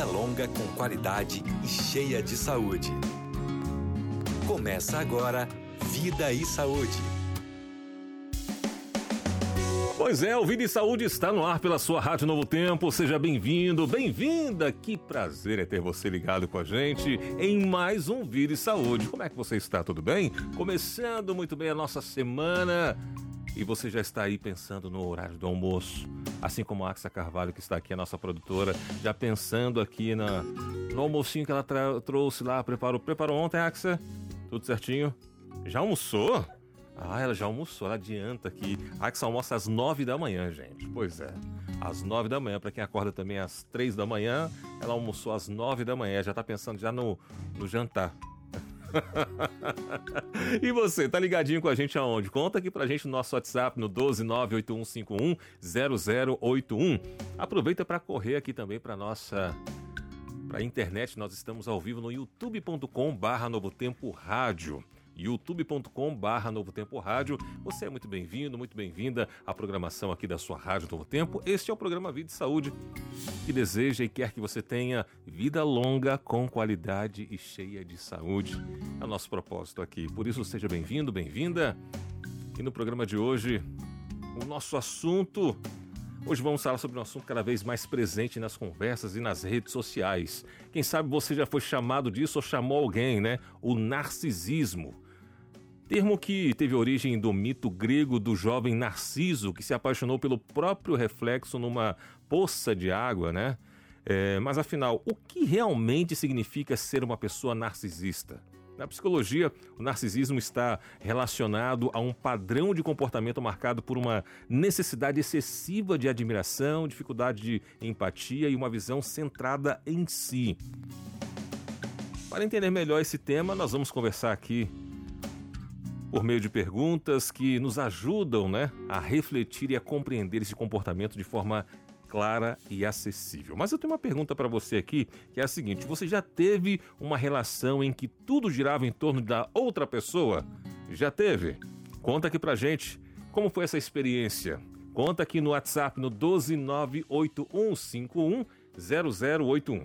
vida longa com qualidade e cheia de saúde. Começa agora Vida e Saúde. Pois é, o Vida e Saúde está no ar pela sua Rádio Novo Tempo. Seja bem-vindo, bem-vinda. Que prazer é ter você ligado com a gente em mais um Vida e Saúde. Como é que você está? Tudo bem? Começando muito bem a nossa semana. E você já está aí pensando no horário do almoço, assim como a Axa Carvalho, que está aqui, a nossa produtora, já pensando aqui no almocinho que ela trouxe lá, preparou ontem, Axa? Tudo certinho? Já almoçou? Ah, ela já almoçou, ela adianta aqui. A Axa almoça às 9 da manhã, gente. Pois é, às 9 da manhã, para quem acorda também às 3 da manhã, ela almoçou às 9 da manhã, já está pensando já no jantar. E você, tá ligadinho com a gente aonde? Conta aqui pra gente no nosso WhatsApp no 12981510081. Aproveita para correr aqui também pra internet. Nós estamos ao vivo no youtube.com/Novo Tempo Rádio. youtube.com/Novo Tempo Rádio. Você é muito bem-vindo, muito bem-vinda à programação aqui da sua Rádio Novo Tempo. Este é o programa Vida e Saúde, que deseja e quer que você tenha vida longa com qualidade e cheia de saúde. É o nosso propósito aqui. Por isso, seja bem-vindo, bem-vinda. E no programa de hoje, o nosso assunto... Hoje vamos falar sobre um assunto cada vez mais presente nas conversas e nas redes sociais. Quem sabe você já foi chamado disso ou chamou alguém, né? O narcisismo. Termo que teve origem do mito grego do jovem Narciso, que se apaixonou pelo próprio reflexo numa poça de água, né? Mas afinal, o que realmente significa ser uma pessoa narcisista? Na psicologia, o narcisismo está relacionado a um padrão de comportamento marcado por uma necessidade excessiva de admiração, dificuldade de empatia e uma visão centrada em si. Para entender melhor esse tema, nós vamos conversar aqui por meio de perguntas que nos ajudam, né, a refletir e a compreender esse comportamento de forma clara e acessível. Mas eu tenho uma pergunta para você aqui, que é a seguinte: você já teve uma relação em que tudo girava em torno da outra pessoa? Já teve? Conta aqui pra gente como foi essa experiência. Conta aqui no WhatsApp no 12981510081,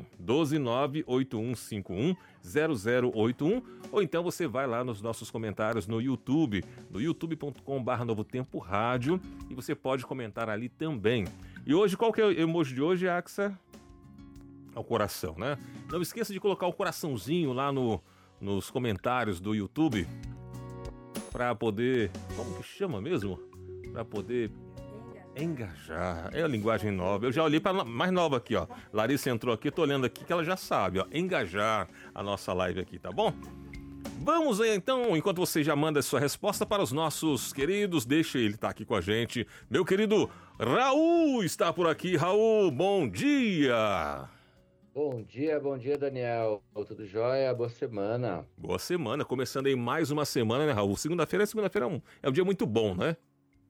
12981510081, ou então você vai lá nos nossos comentários no YouTube, no youtube.com/Novo Tempo Rádio, e você pode comentar ali também. E hoje, qual que é o emoji de hoje, Axa? É o coração, né? Não esqueça de colocar o coraçãozinho lá nos comentários do YouTube para poder... Como que chama mesmo? Para poder engajar. É a linguagem nova. Eu já olhei para mais nova aqui, ó. Larissa entrou aqui, tô olhando aqui que ela já sabe, ó. Engajar a nossa live aqui, tá bom? Vamos aí, então, enquanto você já manda a sua resposta para os nossos queridos, deixa ele estar aqui com a gente. Meu querido Raul está por aqui. Raul, bom dia! Bom dia, Daniel. Tudo jóia? Boa semana. Boa semana, começando aí mais uma semana, né, Raul? Segunda-feira é um dia muito bom, né?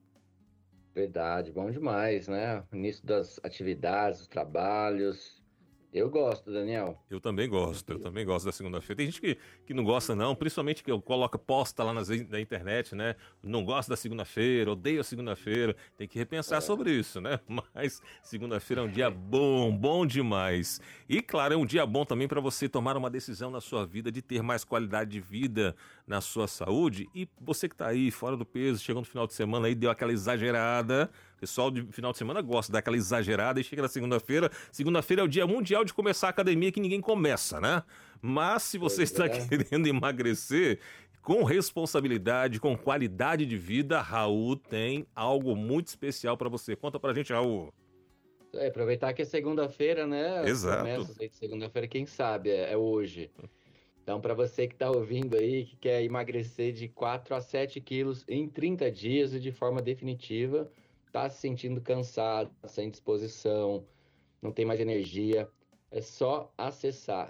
Verdade, bom demais, né? Início das atividades, dos trabalhos. Eu gosto, Daniel. Eu também gosto da segunda-feira. Tem gente que não gosta não, principalmente que posta lá na internet, né? Não gosta da segunda-feira, odeia a segunda-feira. Tem que repensar sobre isso, né? Mas segunda-feira é um dia bom demais. E claro, é um dia bom também para você tomar uma decisão na sua vida de ter mais qualidade de vida na sua saúde. E você que tá aí fora do peso, chegou no final de semana aí, deu aquela exagerada. O pessoal de final de semana gosta daquela exagerada e chega na segunda-feira. Segunda-feira é o dia mundial de começar a academia que ninguém começa, né? Mas se você está querendo emagrecer com responsabilidade, com qualidade de vida, Raul tem algo muito especial para você. Conta pra gente, Raul. Aproveitar que é segunda-feira, né? Exato. Começa segunda-feira, quem sabe, é hoje. Então, para você que está ouvindo aí, que quer emagrecer de 4 a 7 quilos em 30 dias e de forma definitiva, está se sentindo cansado, sem disposição, não tem mais energia, é só acessar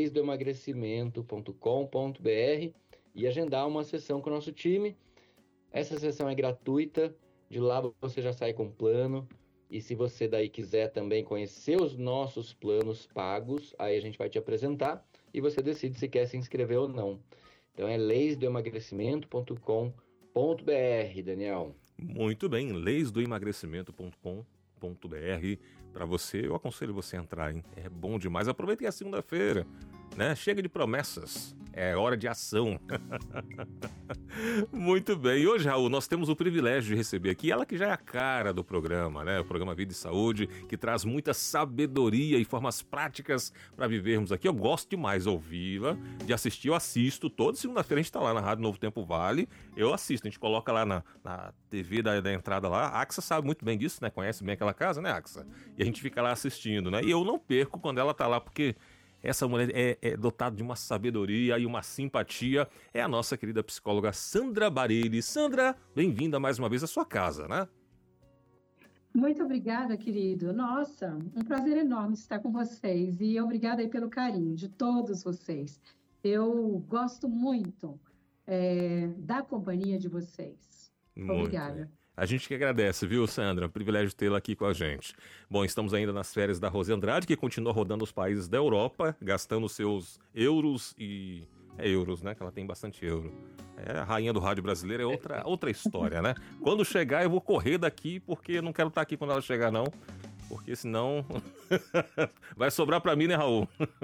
leisdoemagrecimento.com.br e agendar uma sessão com o nosso time. Essa sessão é gratuita, de lá você já sai com um plano, e se você daí quiser também conhecer os nossos planos pagos, aí a gente vai te apresentar e você decide se quer se inscrever ou não. Então é leisdoemagrecimento.com.br, Daniel. Muito bem, leisdoemagrecimento.com.br. para você. Eu aconselho você a entrar, hein? É bom demais. Aproveite a segunda-feira, né? Chega de promessas. É hora de ação. Muito bem. E hoje, Raul, nós temos o privilégio de receber aqui ela que já é a cara do programa, né? O programa Vida e Saúde, que traz muita sabedoria e formas práticas para vivermos aqui. Eu gosto demais de ouvi-la, de assistir. Eu assisto. Toda segunda-feira a gente está lá na Rádio Novo Tempo Vale. Eu assisto. A gente coloca lá na TV da entrada lá. A Axa sabe muito bem disso, né? Conhece bem aquela casa, né, Axa? E a gente fica lá assistindo, né? E eu não perco quando ela tá lá, porque essa mulher é dotada de uma sabedoria e uma simpatia. É a nossa querida psicóloga Sandra Bareilles. Sandra, bem-vinda mais uma vez à sua casa, né? Muito obrigada, querido. Nossa, um prazer enorme estar com vocês. E obrigada aí pelo carinho de todos vocês. Eu gosto muito da companhia de vocês. Obrigada. A gente que agradece, viu, Sandra? Privilégio tê-la aqui com a gente. Bom, estamos ainda nas férias da Rose Andrade, que continua rodando os países da Europa, gastando seus euros e... É euros, né? Que ela tem bastante euro. A rainha do rádio brasileiro é outra história, né? Quando chegar, eu vou correr daqui, porque eu não quero estar aqui quando ela chegar, não. Porque senão vai sobrar para mim, né, Raul?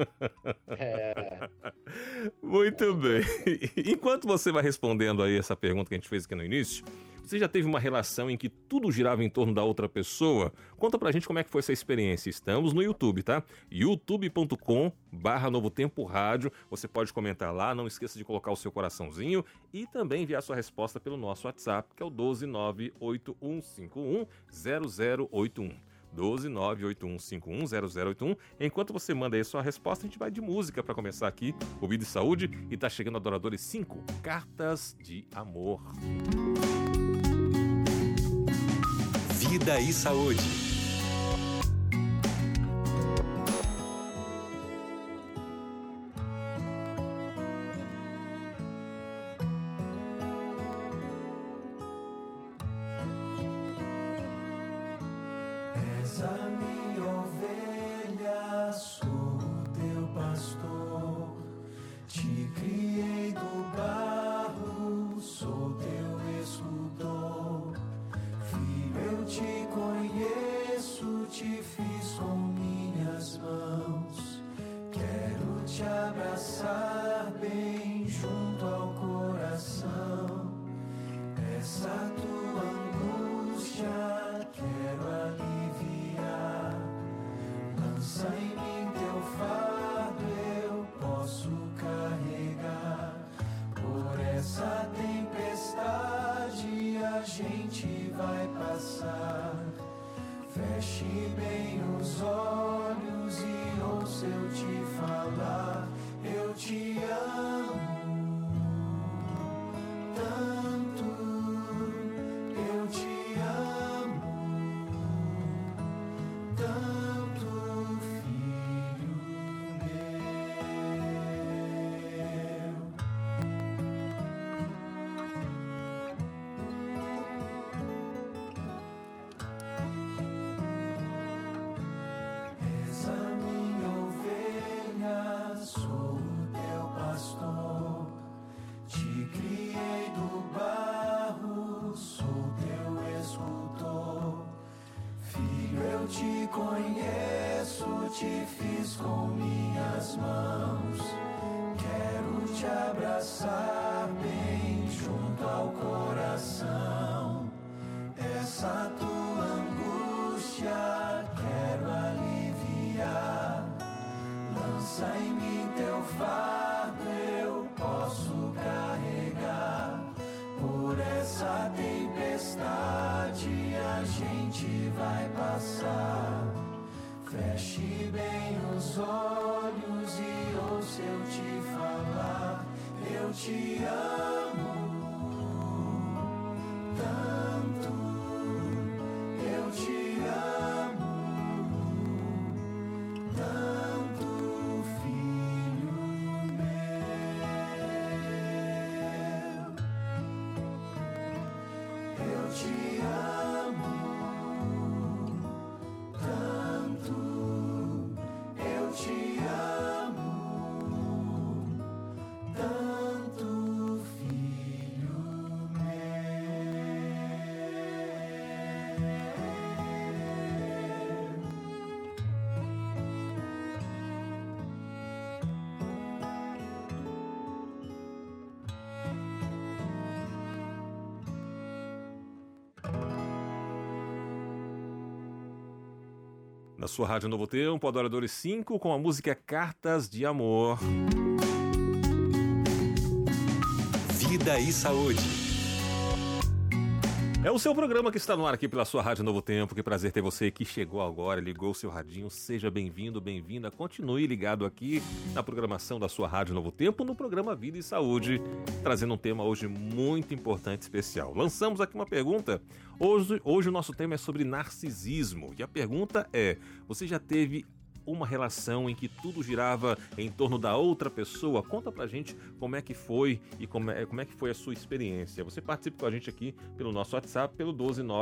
Muito bem. Enquanto você vai respondendo aí essa pergunta que a gente fez aqui no início, você já teve uma relação em que tudo girava em torno da outra pessoa? Conta pra gente como é que foi essa experiência. Estamos no YouTube, tá? youtube.com/Novo Tempo Rádio. Você pode comentar lá, não esqueça de colocar o seu coraçãozinho e também enviar sua resposta pelo nosso WhatsApp, que é o 12981510081. 12981510081. Enquanto você manda aí sua resposta, a gente vai de música para começar aqui o Vida e Saúde. E tá chegando Adoradores 5, Cartas de Amor. Vida e Saúde. És a minha ovelha, sou o teu pastor. Te criei do barro, sou teu escultor. Filho, eu te conheço, te fiz com minhas mãos. Quero te abraçar bem junto ao coração. Essa tua angústia quero aliviar. Lança em mim teu fardo, eu posso carregar. Por essa tempestade a gente vai passar. Feche bem os olhos e ouça eu te falar. Eu te amo tanto, eu te amo tanto, filho meu. És a minha ovelha, sou o teu pastor. Te criei do barro, sou teu escultor. Filho, eu te conheço, te fiz com minhas mãos. Quero te abraçar bem junto ao coração. Essa tua angústia quero aliviar. Lança em mim teu fardo, eu posso carregar. Por essa tempestade a gente vai passar. Feche bem os olhos e ouça eu te falar. Eu te amo tanto, eu te amo tanto, filho meu. Eu te amo tanto, eu te amo tanto, Na sua Rádio Novo Tempo, Adoradores 5, com a música Cartas de Amor. Vida e Saúde. É o seu programa que está no ar aqui pela sua Rádio Novo Tempo. Que prazer ter você que chegou agora, ligou o seu radinho. Seja bem-vindo, bem-vinda. Continue ligado aqui na programação da sua Rádio Novo Tempo, no programa Vida e Saúde, trazendo um tema hoje muito importante e especial. Lançamos aqui uma pergunta. Hoje o nosso tema é sobre narcisismo. E a pergunta é: você já teve uma relação em que tudo girava em torno da outra pessoa? Conta pra gente como é que foi e como é que foi a sua experiência. Você participa com a gente aqui pelo nosso WhatsApp, pelo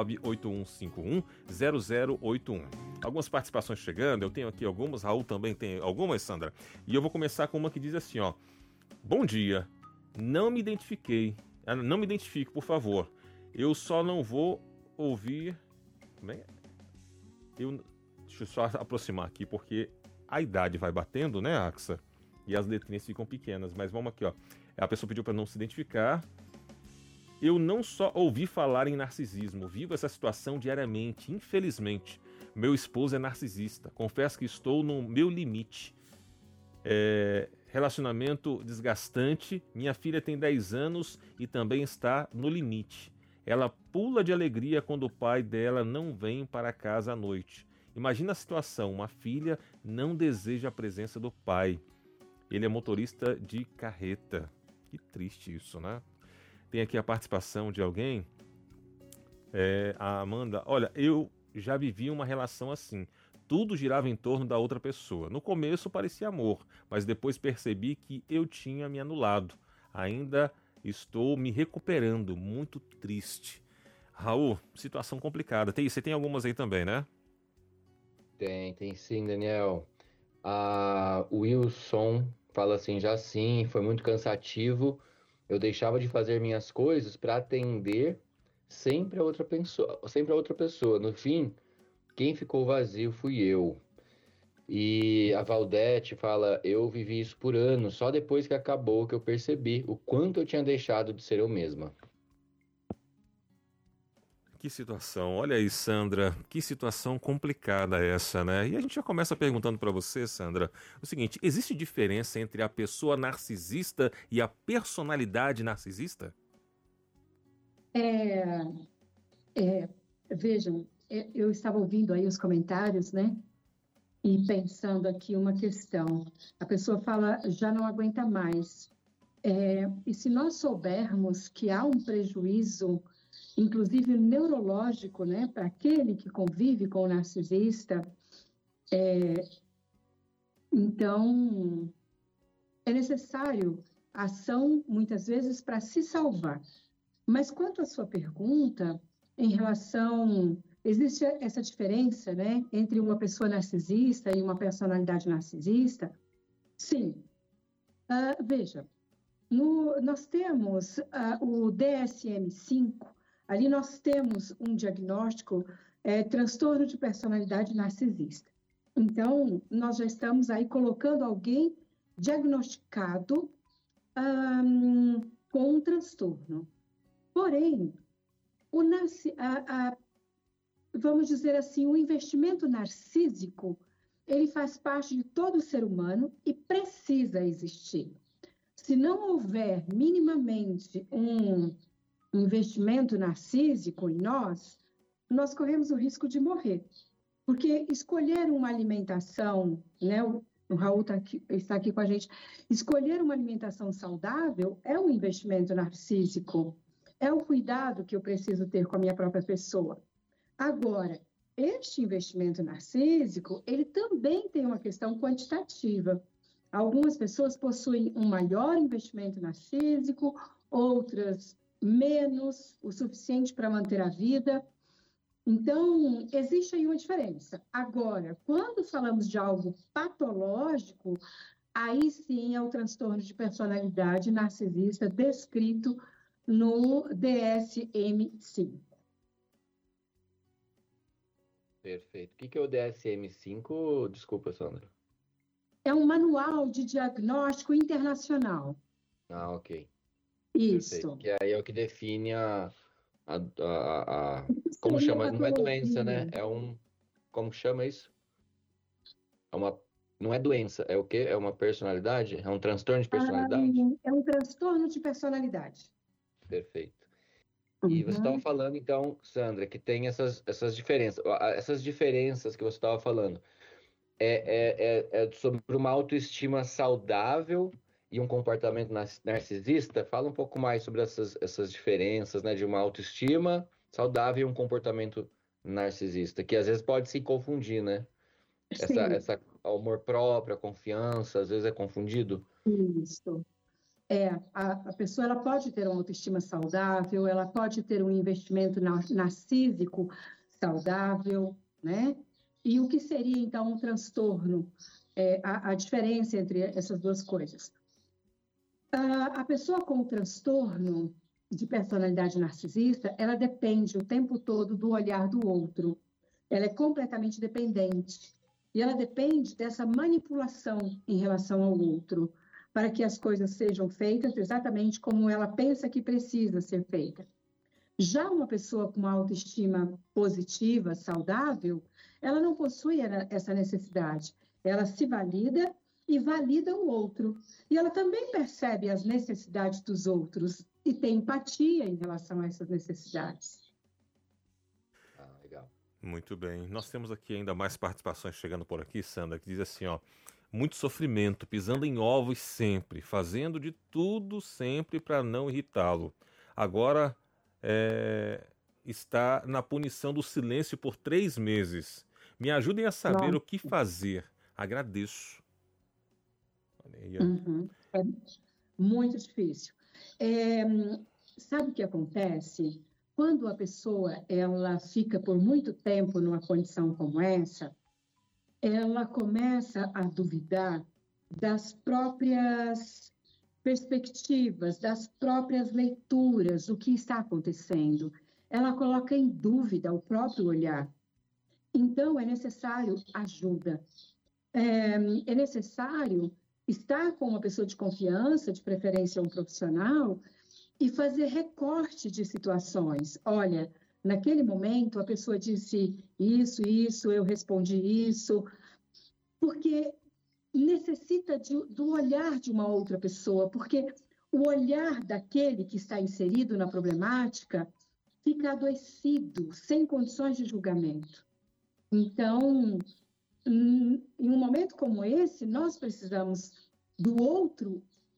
12981510081. Algumas participações chegando, eu tenho aqui algumas, Raul também tem algumas, Sandra. E eu vou começar com uma que diz assim, ó: bom dia, não me identifico, por favor. Eu só não vou ouvir... Como é? Deixa eu só aproximar aqui, porque a idade vai batendo, né, Axa? E as letrinhas ficam pequenas. Mas vamos aqui, ó. A pessoa pediu para não se identificar. Eu não só ouvi falar em narcisismo, vivo essa situação diariamente, infelizmente. Meu esposo é narcisista. Confesso que estou no meu limite. Relacionamento desgastante. Minha filha tem 10 anos e também está no limite. Ela pula de alegria quando o pai dela não vem para casa à noite. Imagina a situação, uma filha não deseja a presença do pai. Ele é motorista de carreta. Que triste isso, né? Tem aqui a participação de alguém. A Amanda. Olha, eu já vivi uma relação assim. Tudo girava em torno da outra pessoa. No começo parecia amor, mas depois percebi que eu tinha me anulado. Ainda estou me recuperando, muito triste. Raul, situação complicada. Você tem algumas aí também, né? Tem sim, Daniel. A Wilson fala assim, já sim, foi muito cansativo. Eu deixava de fazer minhas coisas para atender sempre a outra pessoa. No fim, quem ficou vazio fui eu. E a Valdete fala, eu vivi isso por anos, só depois que acabou que eu percebi o quanto eu tinha deixado de ser eu mesma. Que situação, olha aí, Sandra, que situação complicada essa, né? E a gente já começa perguntando para você, Sandra, o seguinte: existe diferença entre a pessoa narcisista e a personalidade narcisista? Vejam, eu estava ouvindo aí os comentários, né? E pensando aqui uma questão. A pessoa fala, já não aguenta mais. E se nós soubermos que há um prejuízo, inclusive neurológico, né, para aquele que convive com o narcisista, então é necessário ação, muitas vezes, para se salvar. Mas quanto à sua pergunta, em relação... Existe essa diferença, né, entre uma pessoa narcisista e uma personalidade narcisista? Sim. Veja, nós temos o DSM-5, ali nós temos um diagnóstico, transtorno de personalidade narcisista. Então, nós já estamos aí colocando alguém diagnosticado com um transtorno. Porém, vamos dizer assim, o investimento narcísico, ele faz parte de todo ser humano e precisa existir. Se não houver minimamente um investimento narcísico em nós corremos o risco de morrer. Porque escolher uma alimentação, né, o Raul está aqui com a gente, escolher uma alimentação saudável é um investimento narcísico, é o cuidado que eu preciso ter com a minha própria pessoa. Agora, este investimento narcísico, ele também tem uma questão quantitativa. Algumas pessoas possuem um maior investimento narcísico, outras menos, o suficiente para manter a vida. Então, existe aí uma diferença. Agora, quando falamos de algo patológico, aí sim é o transtorno de personalidade narcisista descrito no DSM-5. Perfeito. O que é o DSM-5? Desculpa, Sandra. É um manual de diagnóstico internacional. Ah, ok. Isso. Perfeito. Que aí é o que define como chama? Não é doença, né? Como chama isso? não é doença, é o quê? É uma personalidade? É um transtorno de personalidade? É um transtorno de personalidade. Perfeito. E você estava Uhum. falando, então, Sandra, que tem essas diferenças. Essas diferenças que você estava falando é sobre uma autoestima saudável e um comportamento narcisista? Fala um pouco mais sobre essas diferenças, né, de uma autoestima saudável e um comportamento narcisista, que às vezes pode se confundir, né? Sim, Essa amor próprio, a confiança, às vezes é confundido. isso. A pessoa ela pode ter uma autoestima saudável, ela pode ter um investimento narcísico saudável, né? E o que seria, então, um transtorno? A diferença entre essas duas coisas. A pessoa com o transtorno de personalidade narcisista, ela depende o tempo todo do olhar do outro. Ela é completamente dependente. E ela depende dessa manipulação em relação ao outro, para que as coisas sejam feitas exatamente como ela pensa que precisa ser feita. Já uma pessoa com uma autoestima positiva, saudável, ela não possui essa necessidade. Ela se valida e valida o outro. E ela também percebe as necessidades dos outros e tem empatia em relação a essas necessidades. Ah, legal. Muito bem. Nós temos aqui ainda mais participações chegando por aqui, Sandra, que diz assim, ó, muito sofrimento, pisando em ovos sempre, fazendo de tudo sempre para não irritá-lo. Agora está na punição do silêncio por 3 meses. Me ajudem a saber Nossa. o que fazer. Agradeço. Olha aí, ó. Uhum. É muito difícil. Sabe o que acontece? Quando a pessoa ela fica por muito tempo numa condição como essa, ela começa a duvidar das próprias perspectivas, das próprias leituras, do que está acontecendo. Ela coloca em dúvida o próprio olhar. Então, é necessário ajuda. É necessário estar com uma pessoa de confiança, de preferência um profissional, e fazer recorte de situações. Olha, naquele momento a pessoa disse isso, eu respondi isso, porque necessita do olhar de uma outra pessoa, porque o olhar daquele que está inserido na problemática fica adoecido, sem condições de julgamento. Então, em um momento como esse, nós precisamos do outro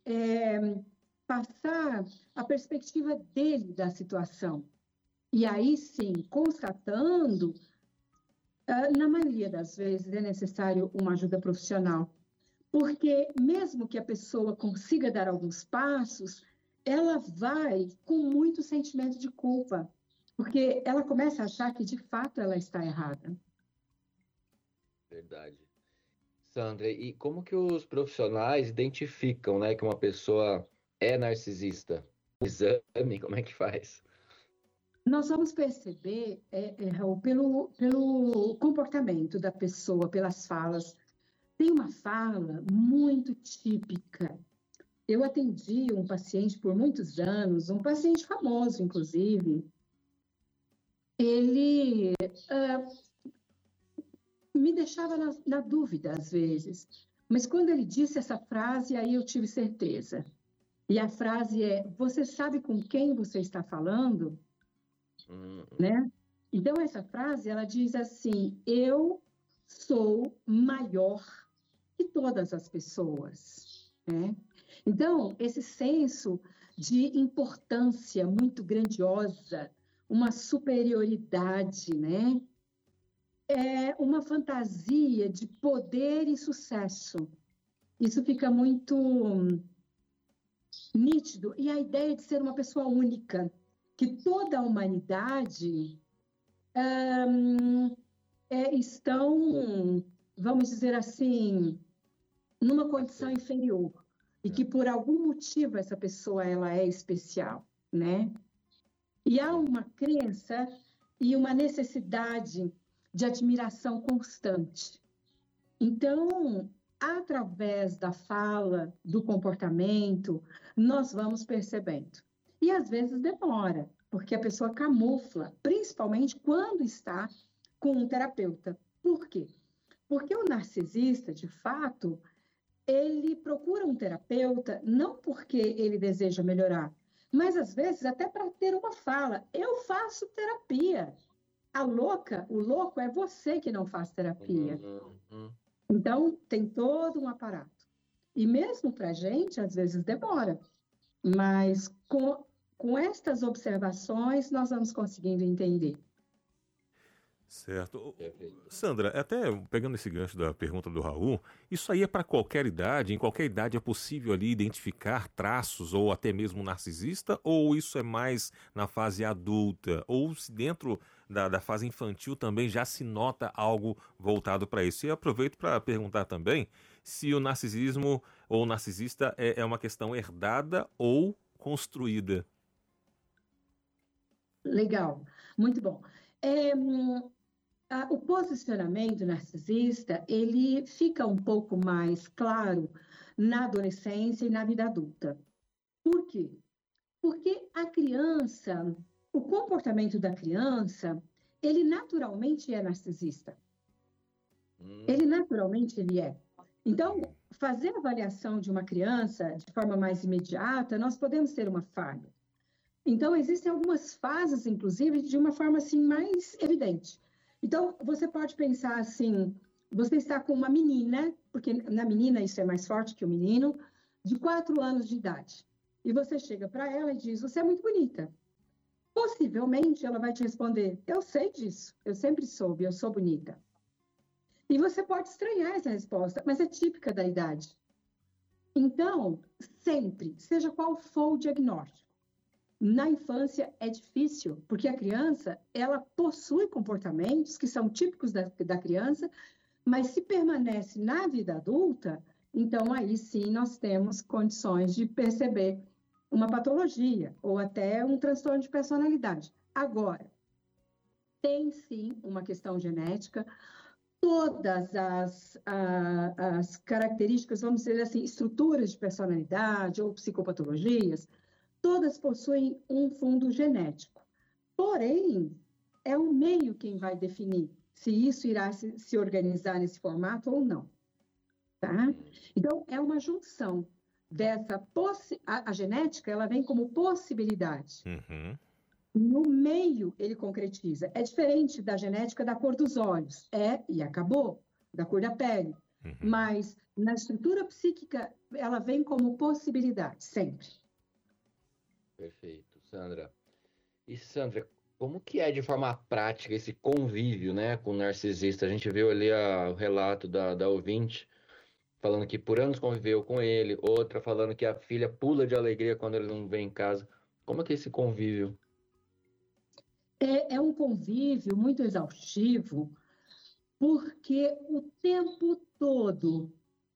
passar a perspectiva dele da situação. E aí sim, constatando, na maioria das vezes é necessário uma ajuda profissional. Porque mesmo que a pessoa consiga dar alguns passos, ela vai com muito sentimento de culpa. Porque ela começa a achar que de fato ela está errada. Verdade. Sandra, e como que os profissionais identificam, né, que uma pessoa é narcisista? O exame, como é que faz? Nós vamos perceber, Raul, pelo comportamento da pessoa, pelas falas. Tem uma fala muito típica. Eu atendi um paciente por muitos anos, um paciente famoso, inclusive. Ele me deixava na dúvida, às vezes. Mas quando ele disse essa frase, aí eu tive certeza. E a frase é: você sabe com quem você está falando? Né? Então, essa frase, ela diz assim: eu sou maior que todas as pessoas. Né? Então, esse senso de importância muito grandiosa, uma superioridade, né? É uma fantasia de poder e sucesso. Isso fica muito nítido. E a ideia de ser uma pessoa única, que toda a humanidade estão, vamos dizer assim, numa condição inferior. E que por algum motivo essa pessoa ela é especial, né? E há uma crença e uma necessidade de admiração constante. Então, através da fala, do comportamento, nós vamos percebendo. E às vezes demora, porque a pessoa camufla, principalmente quando está com um terapeuta. Por quê? Porque o narcisista, de fato, ele procura um terapeuta não porque ele deseja melhorar, mas às vezes até para ter uma fala. Eu faço terapia. A louca, o louco é você que não faz terapia. Então, tem todo um aparato. E mesmo para a gente, às vezes demora. Mas com estas observações, nós vamos conseguindo entender. Certo. Sandra, até pegando esse gancho da pergunta do Raul, isso aí é para qualquer idade? Em qualquer idade é possível ali identificar traços ou até mesmo narcisista? Ou isso é mais na fase adulta? Ou se dentro da fase infantil também já se nota algo voltado para isso? E aproveito para perguntar também se o narcisismo ou o narcisista é uma questão herdada ou construída. Legal, muito bom. O posicionamento narcisista, ele fica um pouco mais claro na adolescência e na vida adulta. Por quê? Porque a criança, o comportamento da criança, ele naturalmente é narcisista. Ele é. Então, fazer a avaliação de uma criança de forma mais imediata, nós podemos ter uma falha. Então, existem algumas fases, inclusive, de uma forma assim mais evidente. Então, você pode pensar assim, você está com uma menina, porque na menina isso é mais forte que o menino, de 4 anos de idade. E você chega para ela e diz, você é muito bonita. Possivelmente, ela vai te responder, eu sei disso, eu sempre soube, eu sou bonita. E você pode estranhar essa resposta, mas é típica da idade. Então, sempre, seja qual for o diagnóstico, na infância é difícil, porque a criança, ela possui comportamentos que são típicos da criança, mas se permanece na vida adulta, então aí sim nós temos condições de perceber uma patologia ou até um transtorno de personalidade. Agora, tem sim uma questão genética, todas as características, vamos dizer assim, estruturas de personalidade ou psicopatologias, todas possuem um fundo genético. Porém, é o meio quem vai definir se isso irá se organizar nesse formato ou não. Tá? Então, é uma junção dessa... A genética, ela vem como possibilidade. Uhum. No meio, ele concretiza. É diferente da genética da cor dos olhos. E acabou, da cor da pele. Uhum. Mas, na estrutura psíquica, ela vem como possibilidade, sempre. Perfeito, Sandra. E, Sandra, como que é de forma prática esse convívio, né, com o narcisista? A gente viu ali o relato da ouvinte, falando que por anos conviveu com ele, outra falando que a filha pula de alegria quando ele não vem em casa. Como é que é esse convívio? É um convívio muito exaustivo, porque o tempo todo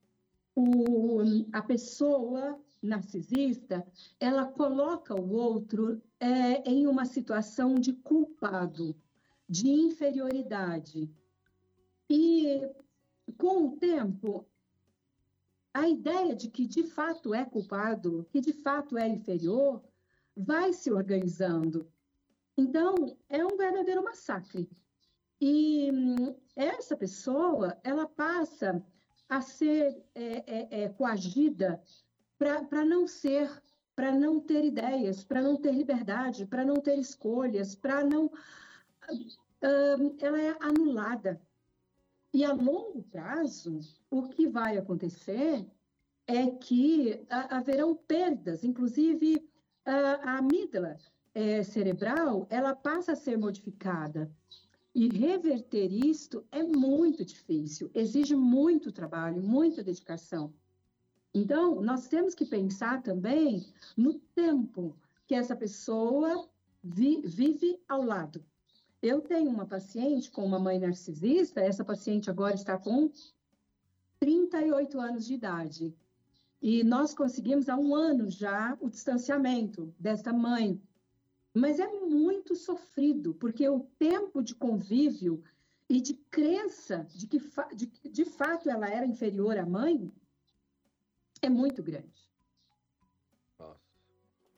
a pessoa narcisista, ela coloca o outro em uma situação de culpado, de inferioridade. E, com o tempo, a ideia de que de fato é culpado, que de fato é inferior, vai se organizando. Então, é um verdadeiro massacre. E essa pessoa, ela passa a ser coagida para não ter ideias, para não ter liberdade, para não ter escolhas, para não... ela é anulada. E a longo prazo, o que vai acontecer é que haverão perdas, inclusive a amígdala cerebral, ela passa a ser modificada. E reverter isto é muito difícil, exige muito trabalho, muita dedicação. Então, nós temos que pensar também no tempo que essa pessoa vive ao lado. Eu tenho uma paciente com uma mãe narcisista, essa paciente agora está com 38 anos de idade. E nós conseguimos há 1 ano já o distanciamento dessa mãe. Mas é muito sofrido, porque o tempo de convívio e de crença de que de fato ela era inferior à mãe é muito grande. Nossa.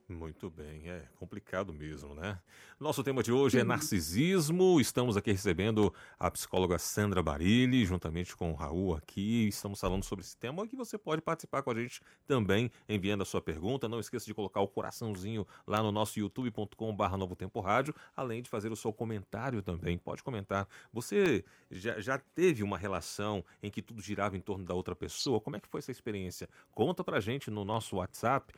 Muito bem, é complicado mesmo, né? Nosso tema de hoje é narcisismo. Estamos aqui recebendo a psicóloga Sandra Barilli, juntamente com o Raul aqui. Estamos falando sobre esse tema que você pode participar com a gente também, enviando a sua pergunta. Não esqueça de colocar o coraçãozinho lá no nosso youtube.com/Novo Tempo Rádio, além de fazer o seu comentário também. Pode comentar. Você já teve uma relação em que tudo girava em torno da outra pessoa? Como é que foi essa experiência? Conta pra gente no nosso WhatsApp,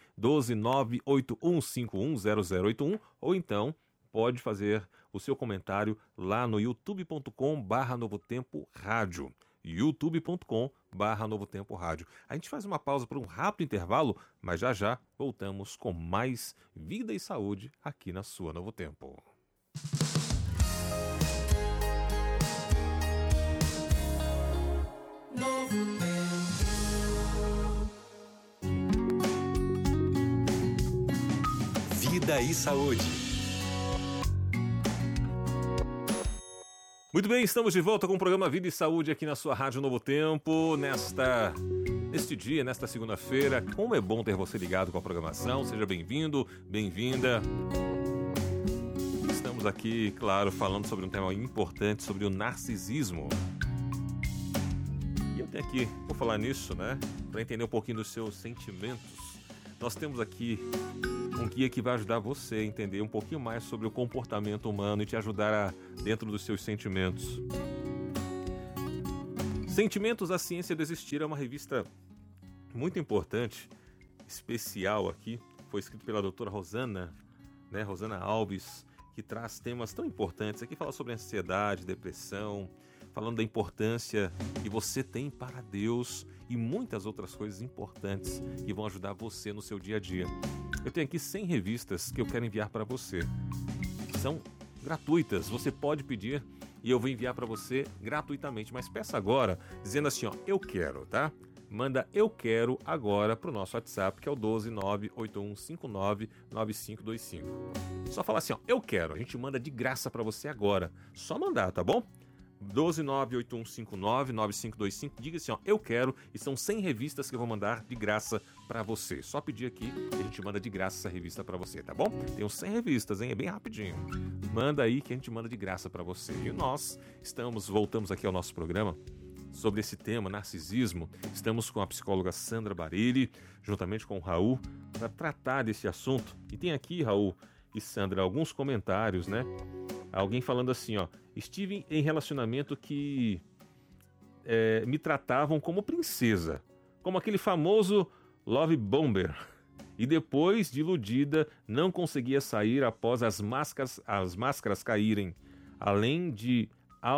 12981510081, ou então pode fazer o seu comentário lá no youtube.com/Novo Tempo Rádio. youtube.com/Novo Tempo Rádio. A gente faz uma pausa para um rápido intervalo, mas já já voltamos com mais Vida e Saúde aqui na sua Novo Tempo. Vida e Saúde. Muito bem, estamos de volta com o programa Vida e Saúde aqui na sua Rádio Novo Tempo, neste dia, nesta segunda-feira. Como é bom ter você ligado com a programação, seja bem-vindo, bem-vinda. Estamos aqui, claro, falando sobre um tema importante, sobre o narcisismo. E eu tenho aqui, vou falar nisso, né, para entender um pouquinho dos seus sentimentos. Nós temos aqui um guia que vai ajudar você a entender um pouquinho mais sobre o comportamento humano e te ajudar dentro dos seus sentimentos. Sentimentos, a Ciência do Existir é uma revista muito importante, especial aqui. Foi escrito pela doutora Rosana Alves, que traz temas tão importantes. Aqui fala sobre ansiedade, depressão, falando da importância que você tem para Deus e muitas outras coisas importantes que vão ajudar você no seu dia a dia. Eu tenho aqui 100 revistas que eu quero enviar para você. São gratuitas, você pode pedir e eu vou enviar para você gratuitamente. Mas peça agora, dizendo assim, ó, eu quero, tá? Manda eu quero agora para o nosso WhatsApp, que é o 12981599525. Só fala assim, ó, eu quero. A gente manda de graça para você agora. Só mandar, tá bom? 12981599525. Diga assim, ó, eu quero, e são 100 revistas que eu vou mandar de graça pra você. Só pedir aqui e a gente manda de graça essa revista pra você, tá bom? Tem uns 100 revistas, hein? É bem rapidinho. Manda aí que a gente manda de graça pra você. E nós voltamos aqui ao nosso programa sobre esse tema, narcisismo. Estamos com a psicóloga Sandra Barilli, juntamente com o Raul, para tratar desse assunto. E tem aqui, Raul e Sandra, alguns comentários, né? Alguém falando assim, ó, estive em relacionamento que me tratavam como princesa, como aquele famoso love bomber. E depois de iludida, não conseguia sair após as máscaras caírem. Além de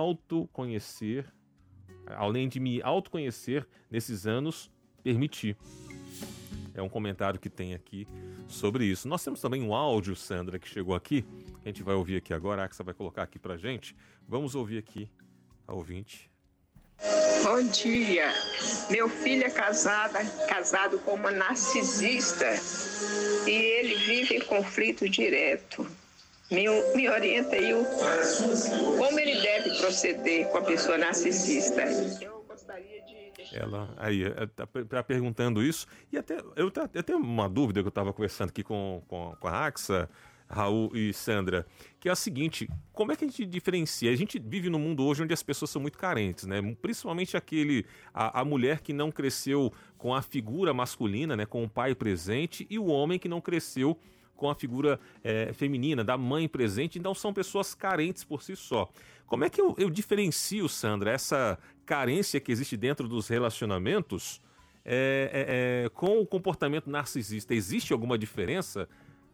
me autoconhecer nesses anos, permiti. É um comentário que tem aqui sobre isso. Nós temos também um áudio, Sandra, que chegou aqui. A gente vai ouvir aqui agora. A Axa vai colocar aqui pra gente. Vamos ouvir aqui a ouvinte. Bom dia. Meu filho é casado com uma narcisista e ele vive em conflito direto. Me orienta aí como ele deve proceder com a pessoa narcisista. Eu gostaria de... Ela aí tá perguntando isso. E eu tenho uma dúvida que eu estava conversando aqui com a Axa, Raul e Sandra, que é a seguinte: como é que a gente diferencia? A gente vive num mundo hoje onde as pessoas são muito carentes, né? Principalmente a mulher que não cresceu com a figura masculina, né? Com o pai presente, e o homem que não cresceu com a figura feminina, da mãe presente. Então são pessoas carentes por si só. Como é que eu diferencio, Sandra, essa carência que existe dentro dos relacionamentos com o comportamento narcisista? Existe alguma diferença?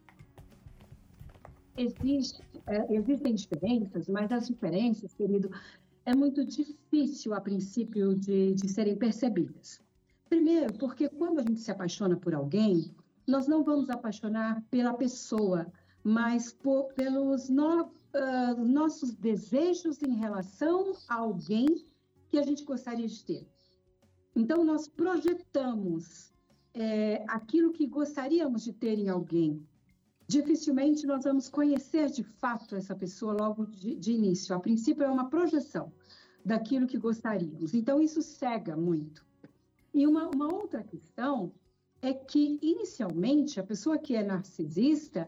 Existem diferenças, mas as diferenças, querido, é muito difícil a princípio de serem percebidas. Primeiro, porque quando a gente se apaixona por alguém, nós não vamos apaixonar pela pessoa, mas pelos nossos desejos em relação a alguém que a gente gostaria de ter. Então, nós projetamos aquilo que gostaríamos de ter em alguém. Dificilmente nós vamos conhecer de fato essa pessoa logo de início. A princípio é uma projeção daquilo que gostaríamos. Então, isso cega muito. E uma outra questão é que, inicialmente, a pessoa que é narcisista,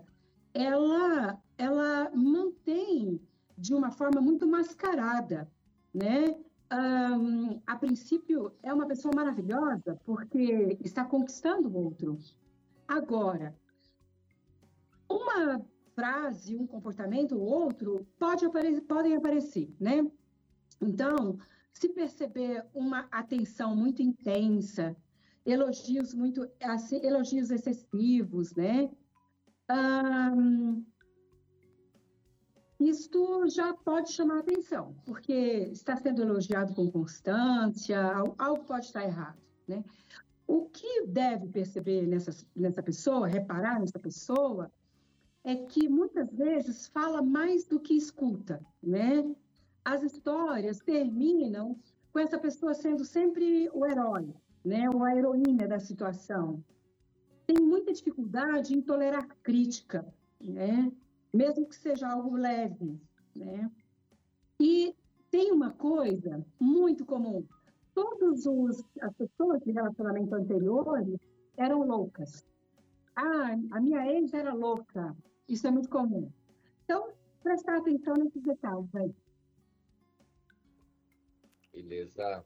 ela mantém de uma forma muito mascarada, né? A princípio, é uma pessoa maravilhosa porque está conquistando o outro. Agora, uma frase, um comportamento ou outro podem aparecer, né? Então, se perceber uma atenção muito intensa, elogios excessivos, né? Isto já pode chamar atenção, porque está sendo elogiado com constância, algo pode estar errado, né? O que deve perceber nessa pessoa, reparar nessa pessoa, é que muitas vezes fala mais do que escuta, né? As histórias terminam com essa pessoa sendo sempre o herói, né? Ou a heroína da situação. Tem muita dificuldade em tolerar crítica, né? Mesmo que seja algo leve, né? E tem uma coisa muito comum. As pessoas de relacionamento anteriores eram loucas. A minha ex era louca. Isso é muito comum. Então, prestar atenção nesses detalhes aí. Beleza.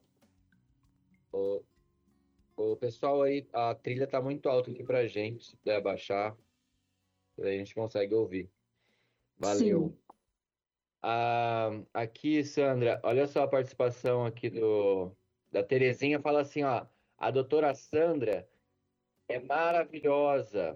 O pessoal aí, a trilha tá muito alta aqui pra gente. Se puder abaixar, aí a gente consegue ouvir. Valeu. Sim. Aqui, Sandra, olha só a participação aqui da Terezinha. Fala assim, ó, a doutora Sandra é maravilhosa.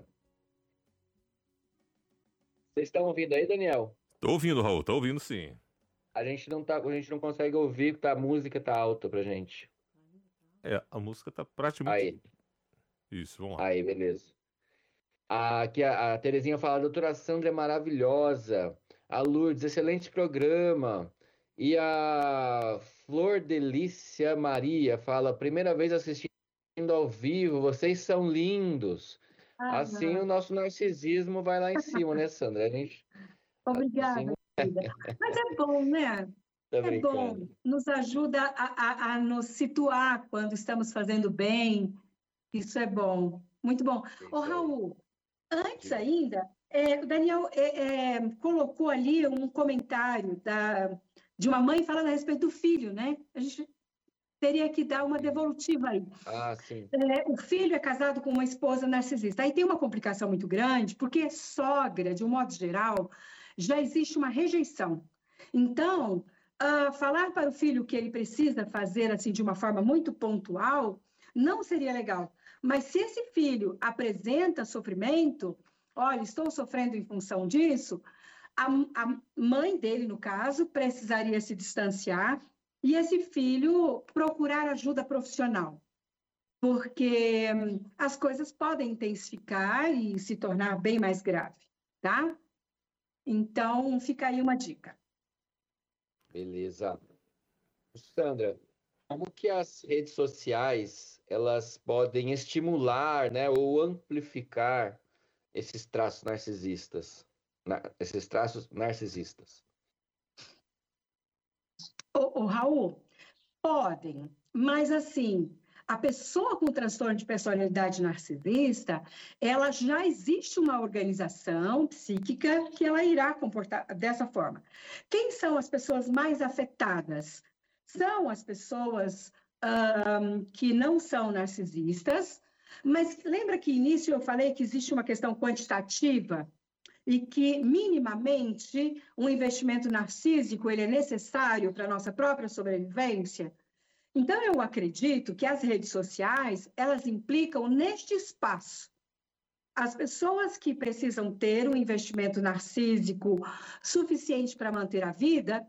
Vocês estão ouvindo aí, Daniel? Tô ouvindo, Raul, tô ouvindo sim. A gente não consegue ouvir, porque a música tá alta pra gente. A música tá praticamente... Aí, Isso, vamos lá. aí, beleza. Aqui a Terezinha fala, a doutora Sandra é maravilhosa. A Lourdes, excelente programa. E a Flor Delícia Maria fala, primeira vez assistindo ao vivo, vocês são lindos. Assim o nosso narcisismo vai lá em cima, né, Sandra? Obrigada, querida. Mas é bom, né? Tá É brincando. bom, nos ajuda a nos situar quando estamos fazendo bem. Isso é bom, muito bom. Ô, Raul, antes ainda, o Daniel colocou ali um comentário de uma mãe falando a respeito do filho, né? A gente teria que dar uma devolutiva aí. Sim. O filho é casado com uma esposa narcisista. Aí tem uma complicação muito grande, porque sogra, de um modo geral, já existe uma rejeição. Então, falar para o filho que ele precisa fazer assim de uma forma muito pontual não seria legal. Mas se esse filho apresenta sofrimento, olha, estou sofrendo em função disso, a mãe dele, no caso, precisaria se distanciar e esse filho procurar ajuda profissional, porque as coisas podem intensificar e se tornar bem mais grave, tá? Então, fica aí uma dica. Beleza. Sandra, como que as redes sociais elas podem estimular, né, ou amplificar esses traços narcisistas? Raul, podem, mas assim, a pessoa com transtorno de personalidade narcisista, ela já existe uma organização psíquica que ela irá comportar dessa forma. Quem são as pessoas mais afetadas? São as pessoas que não são narcisistas, mas lembra que no início eu falei que existe uma questão quantitativa e que minimamente um investimento narcísico ele é necessário para a nossa própria sobrevivência? Então, eu acredito que as redes sociais, elas implicam neste espaço. As pessoas que precisam ter um investimento narcísico suficiente para manter a vida,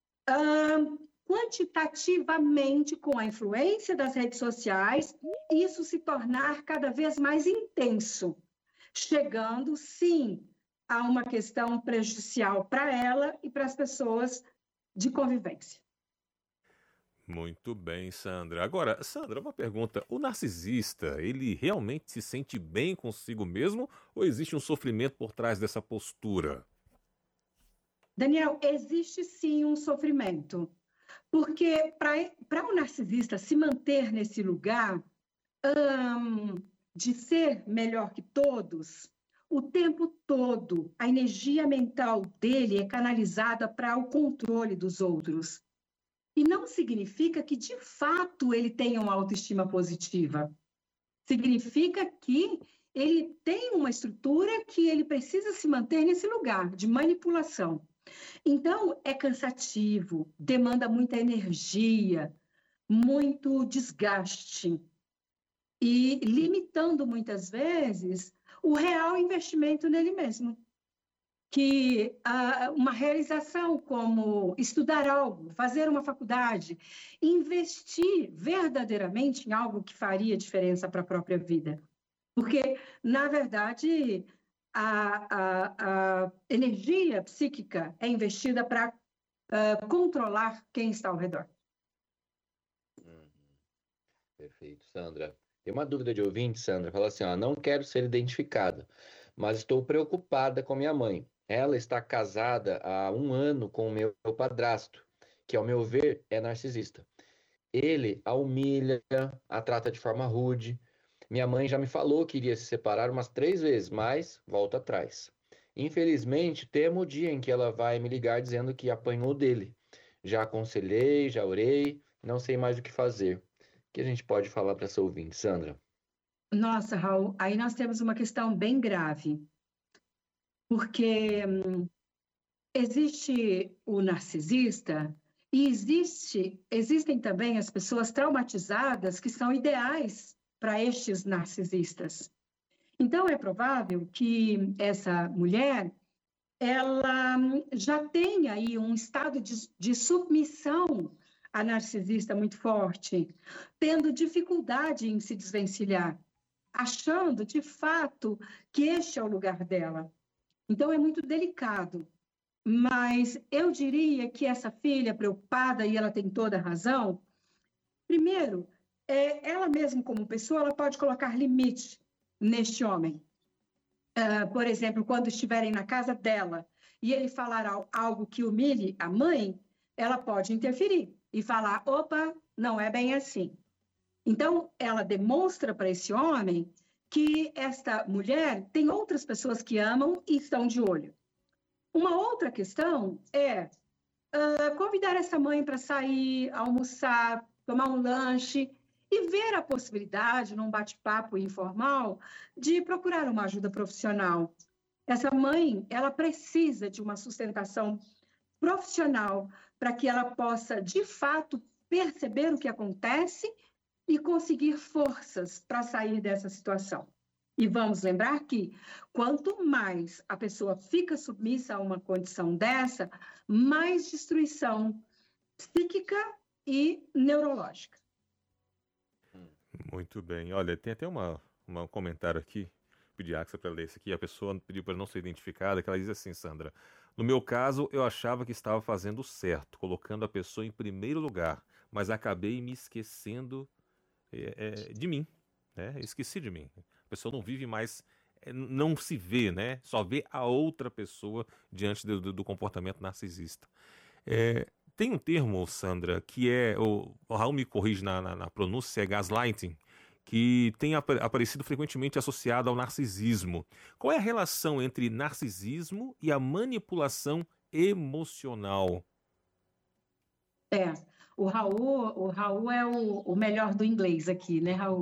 quantitativamente, com a influência das redes sociais, isso se tornar cada vez mais intenso, chegando, sim, a uma questão prejudicial para ela e para as pessoas de convivência. Muito bem, Sandra. Agora, Sandra, uma pergunta. O narcisista, ele realmente se sente bem consigo mesmo ou existe um sofrimento por trás dessa postura? Daniel, existe sim um sofrimento. Porque para o narcisista se manter nesse lugar, de ser melhor que todos, o tempo todo a energia mental dele é canalizada para o controle dos outros. E não significa que, de fato, ele tenha uma autoestima positiva. Significa que ele tem uma estrutura que ele precisa se manter nesse lugar de manipulação. Então, é cansativo, demanda muita energia, muito desgaste e limitando muitas vezes o real investimento nele mesmo. Que uma realização como estudar algo, fazer uma faculdade, investir verdadeiramente em algo que faria diferença para a própria vida. Porque, na verdade, a energia psíquica é investida para controlar quem está ao redor. Perfeito, Sandra. Tem uma dúvida de ouvinte, Sandra, fala assim, ó, não quero ser identificada, mas estou preocupada com minha mãe. Ela está casada há 1 ano com o meu padrasto, que, ao meu ver, é narcisista. Ele a humilha, a trata de forma rude. Minha mãe já me falou que iria se separar umas 3 vezes, mas volta atrás. Infelizmente, temo o dia em que ela vai me ligar dizendo que apanhou dele. Já aconselhei, já orei, não sei mais o que fazer. O que a gente pode falar para essa ouvinte, Sandra? Nossa, Raul, aí nós temos uma questão bem grave, porque existe o narcisista e existem também as pessoas traumatizadas que são ideais para estes narcisistas. Então, é provável que essa mulher ela já tenha aí um estado de submissão a narcisista muito forte, tendo dificuldade em se desvencilhar, achando, de fato, que este é o lugar dela. Então, é muito delicado. Mas eu diria que essa filha preocupada, e ela tem toda a razão, primeiro, ela mesma como pessoa, ela pode colocar limite neste homem. Por exemplo, quando estiverem na casa dela e ele falar algo que humilhe a mãe, ela pode interferir e falar, opa, não é bem assim. Então, ela demonstra para esse homem que esta mulher tem outras pessoas que amam e estão de olho. Uma outra questão é convidar essa mãe para sair, almoçar, tomar um lanche e ver a possibilidade, num bate-papo informal, de procurar uma ajuda profissional. Essa mãe, ela precisa de uma sustentação profissional para que ela possa, de fato, perceber o que acontece e conseguir forças para sair dessa situação. E vamos lembrar que, quanto mais a pessoa fica submissa a uma condição dessa, mais destruição psíquica e neurológica. Muito bem. Olha, tem até um comentário aqui, pedi a Axa para ler isso aqui, a pessoa pediu para não ser identificada, que ela diz assim, Sandra, no meu caso, eu achava que estava fazendo certo, colocando a pessoa em primeiro lugar, mas acabei me esquecendo de mim, né? Esqueci de mim. A pessoa não vive mais, não se vê, né? Só vê a outra pessoa diante do comportamento narcisista. Tem um termo, Sandra, que o Raul me corrige na pronúncia, é gaslighting, que tem aparecido frequentemente associado ao narcisismo. Qual é a relação entre narcisismo e a manipulação emocional? O Raul é o melhor do inglês aqui, né, Raul?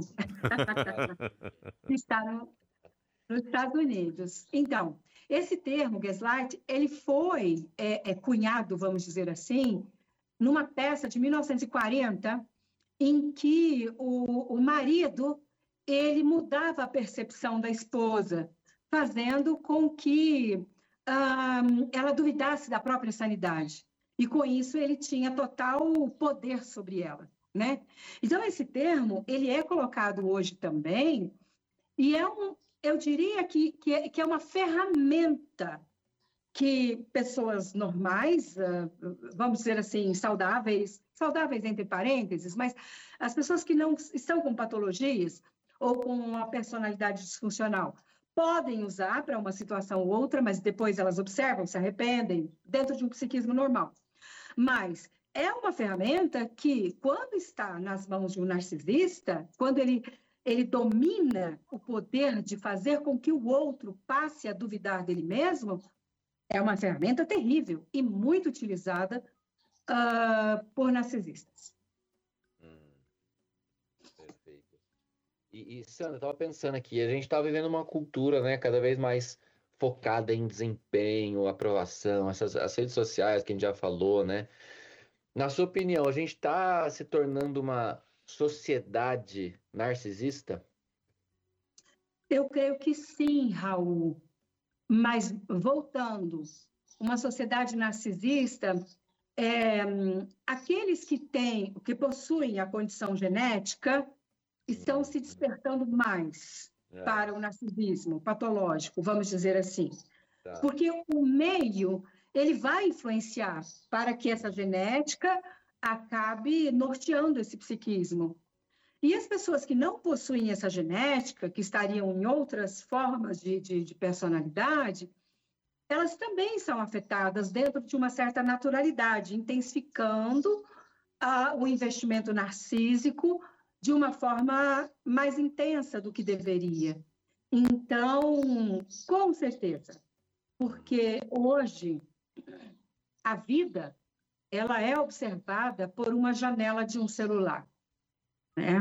Está nos Estados Unidos. Então, esse termo, gaslight, ele foi cunhado, vamos dizer assim, numa peça de 1940, em que o marido ele mudava a percepção da esposa, fazendo com que ela duvidasse da própria sanidade. E, com isso, ele tinha total poder sobre ela, né? Então, esse termo, ele é colocado hoje também, e eu diria que é uma ferramenta que pessoas normais, vamos dizer assim, saudáveis entre parênteses, mas as pessoas que não estão com patologias ou com uma personalidade disfuncional, podem usar para uma situação ou outra, mas depois elas observam, se arrependem, dentro de um psiquismo normal. Mas é uma ferramenta que, quando está nas mãos de um narcisista, quando ele ele domina o poder de fazer com que o outro passe a duvidar dele mesmo, é uma ferramenta terrível e muito utilizada por narcisistas. Perfeito. Sandra, eu estava pensando aqui, a gente está vivendo uma cultura, né, cada vez mais focada em desempenho, aprovação, as redes sociais que a gente já falou, né? Na sua opinião, a gente está se tornando uma sociedade narcisista? Eu creio que sim, Raul. Mas, voltando, uma sociedade narcisista, aqueles que possuem a condição genética estão se despertando mais para o narcisismo patológico, vamos dizer assim. Tá. Porque o meio, ele vai influenciar para que essa genética acabe norteando esse psiquismo. E as pessoas que não possuem essa genética, que estariam em outras formas de personalidade, elas também são afetadas dentro de uma certa naturalidade, intensificando o investimento narcísico de uma forma mais intensa do que deveria. Então, com certeza, porque hoje a vida ela é observada por uma janela de um celular, né?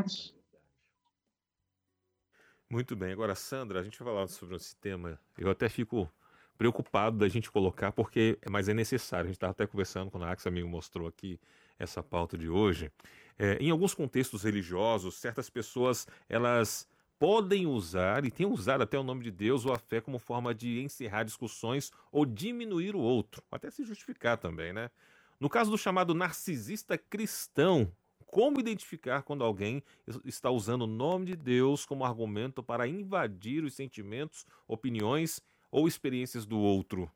Muito bem. Agora, Sandra, a gente vai falar sobre esse tema. Eu até fico preocupado da gente colocar, mas é necessário. A gente estava até conversando quando a Axa amigo mostrou aqui essa pauta de hoje. Em alguns contextos religiosos, certas pessoas, elas podem usar, e têm usado até o nome de Deus ou a fé como forma de encerrar discussões ou diminuir o outro, até se justificar também, né? No caso do chamado narcisista cristão, como identificar quando alguém está usando o nome de Deus como argumento para invadir os sentimentos, opiniões ou experiências do outro?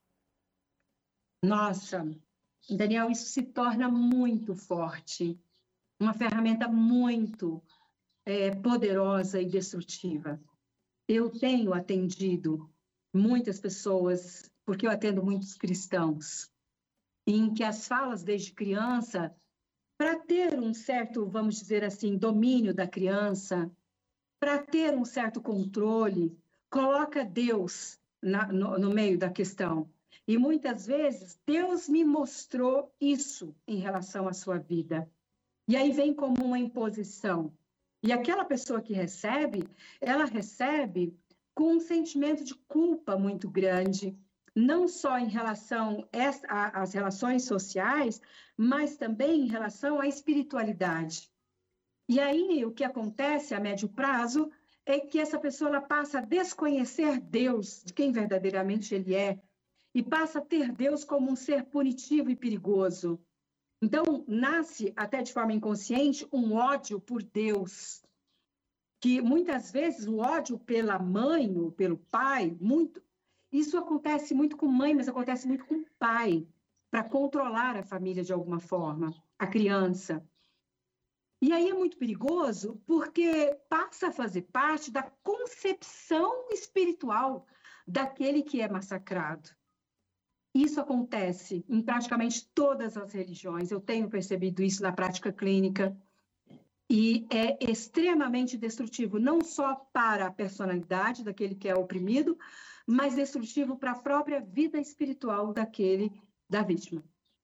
Nossa, Daniel, isso se torna muito forte, uma ferramenta muito poderosa e destrutiva. Eu tenho atendido muitas pessoas, porque eu atendo muitos cristãos, em que as falas desde criança, para ter um certo, vamos dizer assim, domínio da criança, para ter um certo controle, coloca Deus no meio da questão. E muitas vezes Deus me mostrou isso em relação à sua vida. E aí vem como uma imposição. E aquela pessoa que recebe, ela recebe com um sentimento de culpa muito grande, não só em relação às relações sociais, mas também em relação à espiritualidade. E aí o que acontece a médio prazo é que essa pessoa ela passa a desconhecer Deus, de quem verdadeiramente ele é, e passa a ter Deus como um ser punitivo e perigoso. Então, nasce, até de forma inconsciente, um ódio por Deus, que muitas vezes o ódio pela mãe ou pelo pai, isso acontece muito com mãe, mas acontece muito com pai, para controlar a família de alguma forma, a criança. E aí é muito perigoso, porque passa a fazer parte da concepção espiritual daquele que é massacrado. Isso acontece em praticamente todas as religiões. Eu tenho percebido isso na prática clínica. E é extremamente destrutivo, não só para a personalidade daquele que é oprimido, mas destrutivo para a própria vida espiritual da vítima.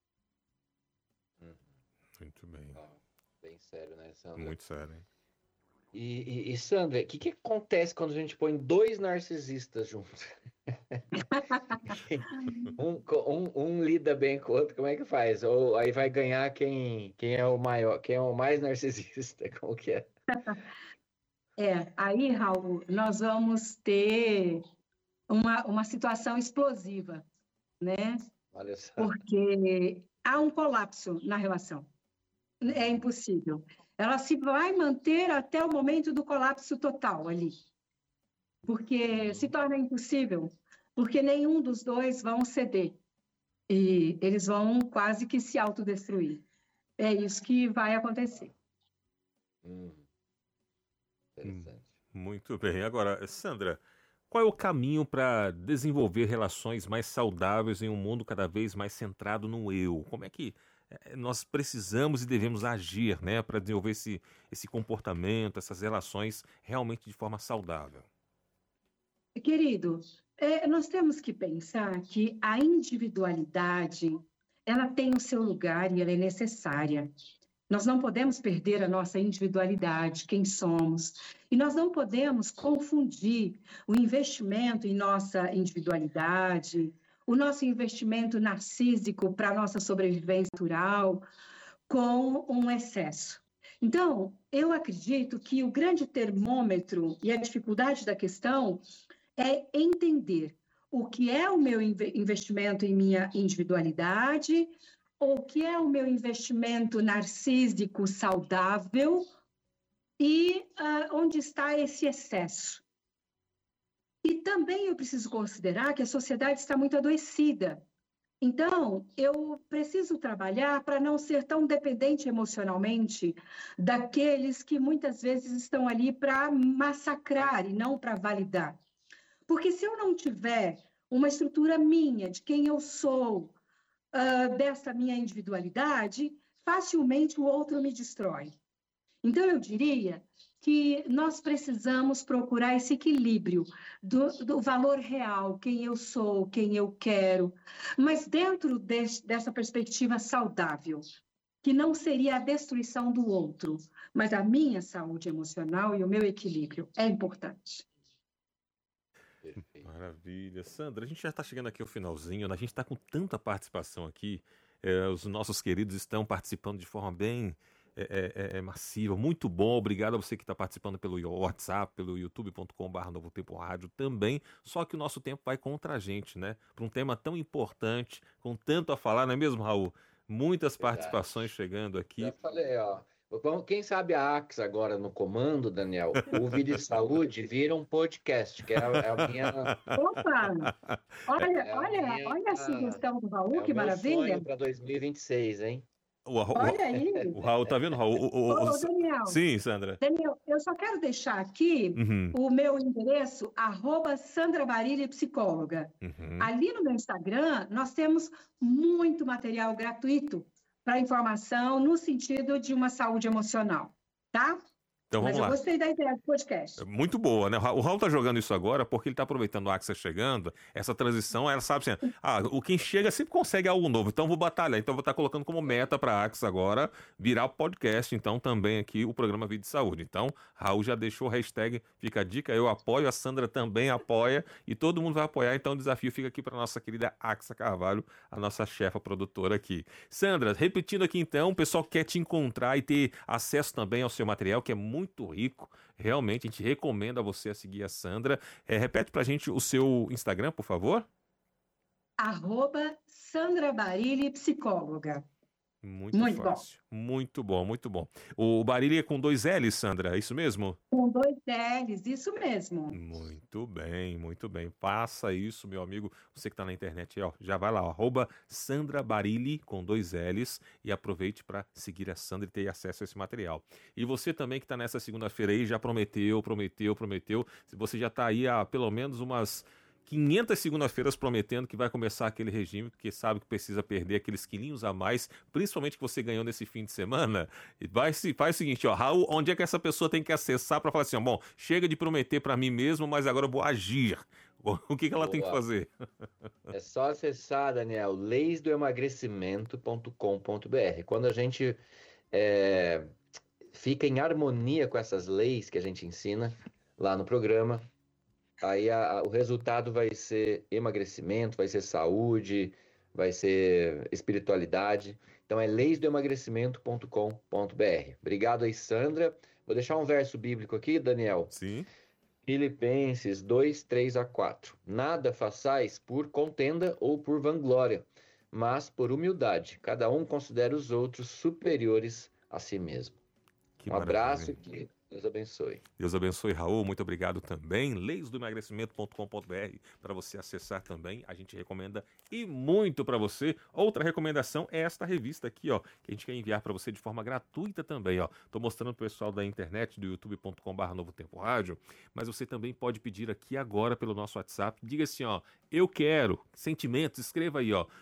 Muito bem. Bem sério, né, Sandra? Muito sério, hein? E Sandra, o que acontece quando a gente põe dois narcisistas juntos? Um lida bem com o outro, como é que faz? Ou aí vai ganhar quem é o maior, quem é o mais narcisista? Como que é? Aí, Raul, nós vamos ter uma situação explosiva, né? Olha só. Porque há um colapso na relação. É impossível. Ela se vai manter até o momento do colapso total ali. Porque se torna impossível, porque nenhum dos dois vão ceder. E eles vão quase que se autodestruir. É isso que vai acontecer. Interessante. Muito bem. Agora, Sandra, qual é o caminho para desenvolver relações mais saudáveis em um mundo cada vez mais centrado no eu? Como é que nós precisamos e devemos agir, né, para desenvolver esse comportamento, essas relações realmente de forma saudável? Querido, nós temos que pensar que a individualidade, ela tem o seu lugar e ela é necessária. Nós não podemos perder a nossa individualidade, quem somos. E nós não podemos confundir o investimento em nossa individualidade, o nosso investimento narcísico para a nossa sobrevivência natural, com um excesso. Então, eu acredito que o grande termômetro e a dificuldade da questão é entender o que é o meu investimento em minha individualidade, ou o que é o meu investimento narcísico saudável e onde está esse excesso. E também eu preciso considerar que a sociedade está muito adoecida. Então, eu preciso trabalhar para não ser tão dependente emocionalmente daqueles que muitas vezes estão ali para massacrar e não para validar. Porque se eu não tiver uma estrutura minha, de quem eu sou, dessa minha individualidade, facilmente o outro me destrói. Então, eu diria que nós precisamos procurar esse equilíbrio do valor real, quem eu sou, quem eu quero, mas dentro dessa perspectiva saudável, que não seria a destruição do outro, mas a minha saúde emocional e o meu equilíbrio. É importante. Perfeito. Maravilha. Sandra, a gente já está chegando aqui ao finalzinho, né? A gente está com tanta participação aqui, os nossos queridos estão participando de forma bem massiva, muito bom, obrigado a você que está participando pelo WhatsApp, pelo youtube.com/Novo Tempo Rádio também, só que o nosso tempo vai contra a gente, né? Para um tema tão importante, com tanto a falar, não é mesmo, Raul? Muitas participações chegando aqui. Já falei, ó. Quem sabe a Ax agora no comando, Daniel, o Vida e Saúde vira um podcast, que é a minha... Opa! Olha a sugestão do Raul, que maravilha! Sonho para 2026, hein? Olha aí! O Raul, tá vendo, Raul? Daniel, Sim, Sandra. Daniel, eu só quero deixar aqui o meu endereço, @Sandra Barilli Psicóloga. Ali no meu Instagram, nós temos muito material gratuito para informação no sentido de uma saúde emocional, tá? Então vamos lá. Mas eu gostei da ideia do podcast. Muito boa, né? O Raul tá jogando isso agora porque ele tá aproveitando a Axa chegando, essa transição, ela sabe assim, quem chega sempre consegue algo novo, então vou batalhar, então vou estar colocando como meta para a Axa agora virar podcast, então também aqui o programa Vida e Saúde. Então, Raul já deixou o hashtag, fica a dica, eu apoio, a Sandra também apoia e todo mundo vai apoiar, então o desafio fica aqui para nossa querida Axa Carvalho, a nossa chefa produtora aqui. Sandra, repetindo aqui então, o pessoal quer te encontrar e ter acesso também ao seu material, que é muito rico, realmente, a gente recomenda a você a seguir a Sandra. Repete pra gente o seu Instagram, por favor. @Sandra Barilli Psicóloga. Muito fácil. Bom. Muito bom, muito bom. O Barilli é com 2 L's, Sandra, é isso mesmo? Com 2 L's, isso mesmo. Muito bem, muito bem. Faça isso, meu amigo. Você que está na internet, ó, já vai lá, @Sandra Barilli com 2 L's e aproveite para seguir a Sandra e ter acesso a esse material. E você também que está nessa segunda-feira aí, já prometeu. Você já está aí há pelo menos umas 500 segunda-feiras prometendo que vai começar aquele regime, porque sabe que precisa perder aqueles quilinhos a mais, principalmente que você ganhou nesse fim de semana. E faz o seguinte, ó, Raul, onde é que essa pessoa tem que acessar para falar assim, ó, bom, chega de prometer para mim mesmo, mas agora eu vou agir. O que ela tem que fazer? É só acessar, Daniel, leisdoemagrecimento.com.br. Quando a gente fica em harmonia com essas leis que a gente ensina lá no programa, aí o resultado vai ser emagrecimento, vai ser saúde, vai ser espiritualidade. Então é leisdoemagrecimento.com.br. Obrigado aí, Sandra. Vou deixar um verso bíblico aqui, Daniel. Sim. Filipenses 2:3-4. Nada façais por contenda ou por vanglória, mas por humildade. Cada um considera os outros superiores a si mesmo. Que Um abraço, que Deus abençoe. Deus abençoe, Raul. Muito obrigado também. leisdoemagrecimento.com.br para você acessar também. A gente recomenda e muito para você. Outra recomendação é esta revista aqui, ó, que a gente quer enviar para você de forma gratuita também, ó. Tô mostrando pro pessoal da internet, do youtube.com/Novo Tempo Rádio, mas você também pode pedir aqui agora pelo nosso WhatsApp. Diga assim, ó, eu quero sentimentos. Escreva aí, ó,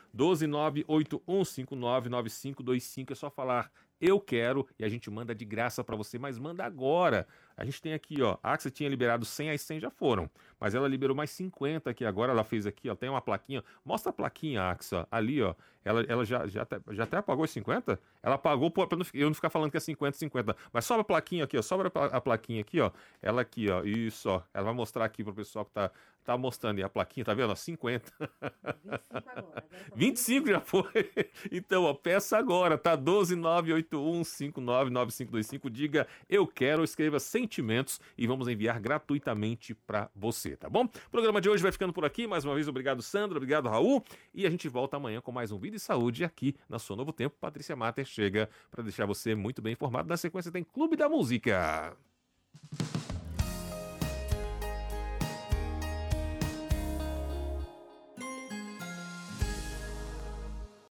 12981599525. É só falar eu quero e a gente manda de graça para você, mas manda agora. A gente tem aqui, ó, a Axia tinha liberado 100, as 100 já foram, mas ela liberou mais 50 aqui agora, ela fez aqui, ó, tem uma plaquinha, mostra a plaquinha, Axia, ali, ó, ela já até apagou os 50? Ela apagou para eu não ficar falando que é 50, mas sobra a plaquinha aqui, ó, sobra a plaquinha aqui, ó, ela aqui, ó, isso, ó, ela vai mostrar aqui pro pessoal que tá mostrando aí a plaquinha, tá vendo? 50. 25 agora. 25 já foi. Então, ó, peça agora, tá? 12981599525. Diga eu quero, escreva sentimentos e vamos enviar gratuitamente para você, tá bom? O programa de hoje vai ficando por aqui. Mais uma vez, obrigado, Sandra, obrigado, Raul. E a gente volta amanhã com mais um Vida e Saúde aqui na sua Novo Tempo. Patrícia Mater chega para deixar você muito bem informado. Na sequência tem Clube da Música.